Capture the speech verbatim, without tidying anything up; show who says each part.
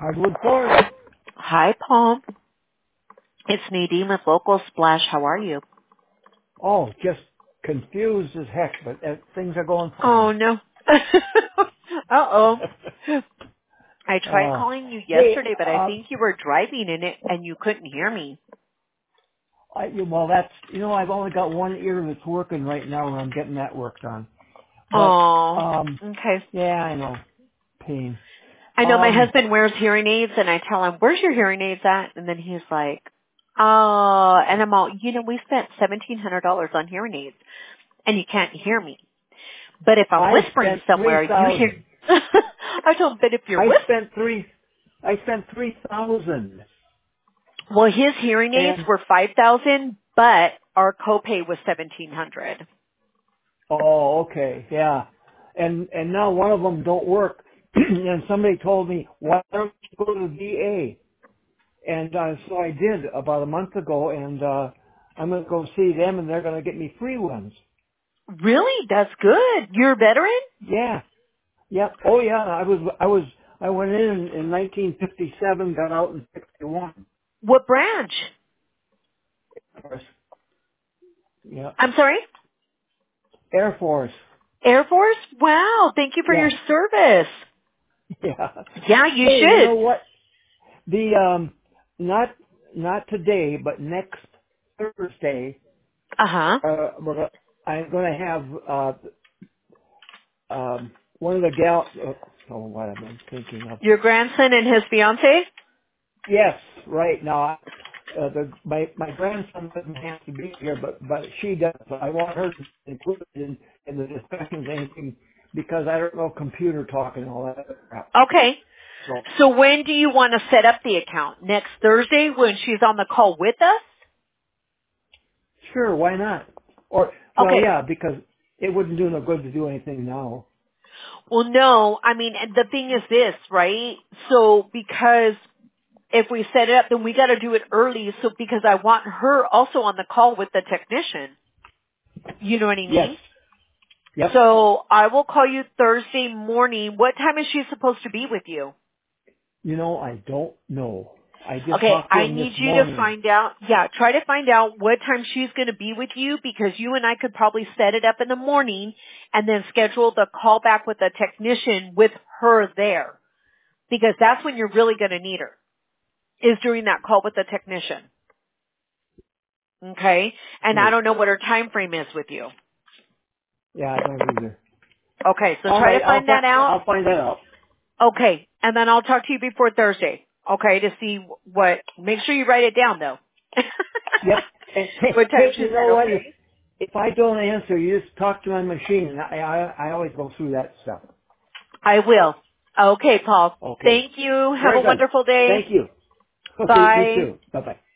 Speaker 1: Hardwood Forest.
Speaker 2: Hi, Paul. It's Nadine with Local Splash. How are you?
Speaker 1: Oh, just confused as heck, but uh, things are going
Speaker 2: Oh,
Speaker 1: fine.
Speaker 2: no. Uh-oh. I tried
Speaker 1: uh,
Speaker 2: calling you
Speaker 1: hey,
Speaker 2: yesterday, but I
Speaker 1: uh,
Speaker 2: think you were driving in it and you couldn't hear me.
Speaker 1: I, well, that's, you know, I've only got one ear that's working right now, and I'm getting that worked on. But,
Speaker 2: Oh,
Speaker 1: um,
Speaker 2: okay.
Speaker 1: yeah, I know. Pain.
Speaker 2: I know my
Speaker 1: Um,
Speaker 2: husband wears hearing aids, and I tell him, where's your hearing aids at? And then he's like, oh, and I'm all, you know, we spent seventeen hundred dollars on hearing aids, and you can't hear me. But if I'm
Speaker 1: I
Speaker 2: whispering
Speaker 1: spent three
Speaker 2: somewhere, you hear.
Speaker 1: thousand.
Speaker 2: I told him, but if you're
Speaker 1: I
Speaker 2: whispering,
Speaker 1: spent three, I spent three thousand.
Speaker 2: well, his hearing aids
Speaker 1: And,
Speaker 2: were five thousand, but our copay was seventeen hundred.
Speaker 1: oh, okay, yeah. And, and now one of them don't work. And somebody told me, why don't you go to the V A? And uh, so I did about a month ago, and uh, I'm going to go see them, and they're going to get me free ones.
Speaker 2: Really? That's good. You're a veteran?
Speaker 1: Yeah, yep. Oh yeah, I was, I was, I went in in nineteen fifty-seven, got out in sixty-one.
Speaker 2: What branch?
Speaker 1: Of course. Yeah,
Speaker 2: I'm sorry?
Speaker 1: Air Force.
Speaker 2: Air Force? Wow. Thank you for your
Speaker 1: Yeah,
Speaker 2: service.
Speaker 1: yeah.
Speaker 2: Yeah, you
Speaker 1: Hey, you
Speaker 2: should.
Speaker 1: know what? The um, not not today, but next Thursday,
Speaker 2: Uh-huh.
Speaker 1: uh, we're gonna, I'm going to have uh, um, one of the gal. Uh, oh, what am I thinking of?
Speaker 2: Your grandson and his fiance?
Speaker 1: Yes, right now. Uh, the my my grandson doesn't have to be here, but but she does. I want her to be included in in the discussions, anything, because I don't know computer talk and all that other crap.
Speaker 2: Okay.
Speaker 1: So
Speaker 2: So when do you want to set up the account? Next Thursday when she's on the call with us?
Speaker 1: sure, why not? Or well,
Speaker 2: Okay.
Speaker 1: yeah, because it wouldn't do no good to do anything now.
Speaker 2: Well, no. I mean, and the thing is this, right? So because if we set it up, then we got to do it early. So because I want her also on the call with the technician. You know what I
Speaker 1: Yes.
Speaker 2: mean?
Speaker 1: Yep.
Speaker 2: So I will call you Thursday morning. What time is she supposed to be with you?
Speaker 1: You know, I don't know. I just
Speaker 2: Okay,
Speaker 1: talked to
Speaker 2: I
Speaker 1: him this
Speaker 2: need you to
Speaker 1: morning.
Speaker 2: find out, yeah, try to find out what time she's going to be with you because you and I could probably set it up in the morning and then schedule the call back with the technician with her there because that's when you're really going to need her is during that call with the technician. Okay? And I
Speaker 1: Right.
Speaker 2: don't know what her time frame is with you.
Speaker 1: Yeah, I don't either.
Speaker 2: Okay, so
Speaker 1: All
Speaker 2: try
Speaker 1: right,
Speaker 2: to
Speaker 1: I'll
Speaker 2: find that
Speaker 1: find
Speaker 2: out.
Speaker 1: I'll find that out.
Speaker 2: Okay, and then I'll talk to you before Thursday. Okay, to see what, make sure you write it down though.
Speaker 1: Yep. And, hey,
Speaker 2: What time
Speaker 1: hey,
Speaker 2: she
Speaker 1: you
Speaker 2: said,
Speaker 1: know what? If
Speaker 2: okay?
Speaker 1: if I don't answer, you just talk to my machine. And I I, I always go through that stuff.
Speaker 2: I will. Okay, Paul.
Speaker 1: Okay.
Speaker 2: Thank you. Have
Speaker 1: Very
Speaker 2: a
Speaker 1: good.
Speaker 2: wonderful day.
Speaker 1: Thank you. Okay, you
Speaker 2: Bye.
Speaker 1: too. Bye bye.